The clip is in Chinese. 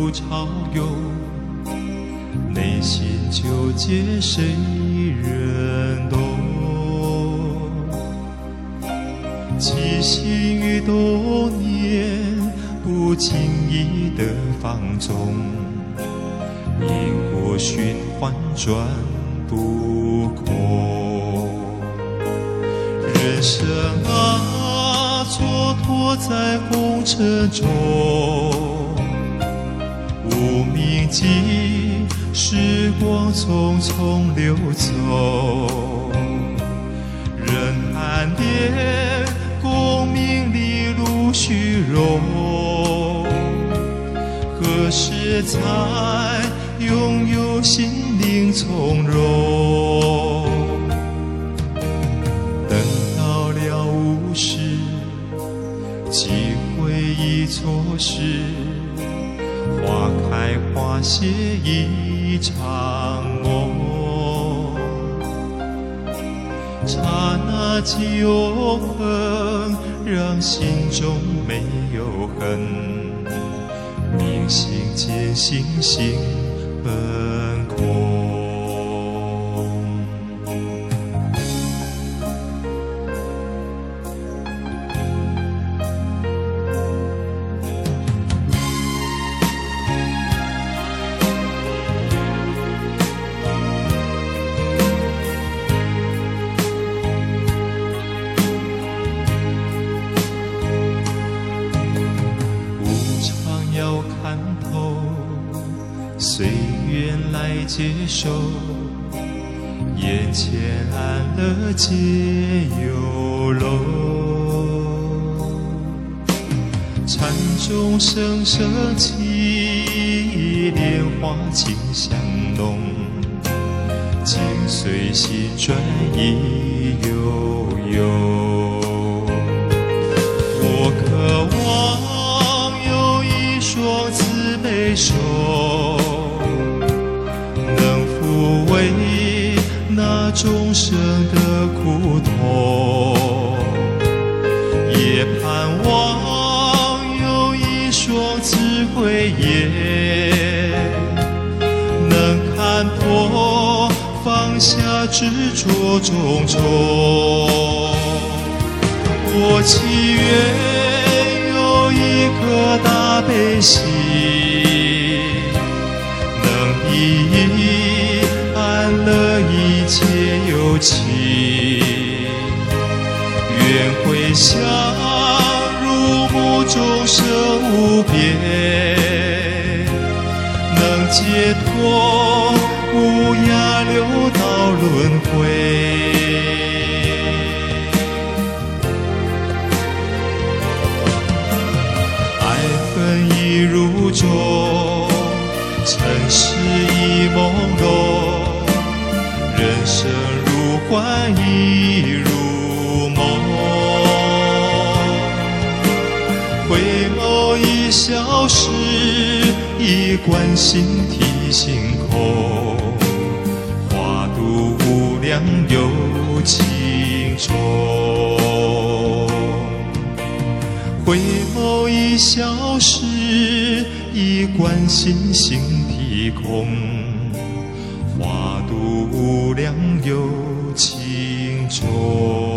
如潮涌，内心纠结谁人懂？起心于多年，不经意的放纵，因果循环转不空。人生啊，蹉跎在红尘中，无铭记，时光匆匆流走。人暗恋，功名利禄虚荣，何时才拥有心灵从容？等到了无时，机会已错失，花开花谢一场梦。刹那即永恒，让心中没有恨，明心见性心本空。要看透，随缘来接受，眼前安乐皆有漏。禅中声声起，莲花清香浓，境随心转意悠悠。我渴望双慈悲手，能抚慰那众生的苦痛，也盼望有一双智慧眼，能看破放下执着种种。我祈愿有一颗大悲心，能一安乐一切有情，愿回向入目众生无边，能解脱无涯六道轮回。已如中，尘世已朦胧，人生如幻亦如梦。回眸一消失，一观心体性空，化度无量有情中。回眸一消失，一观心性体空，化度无量有情中。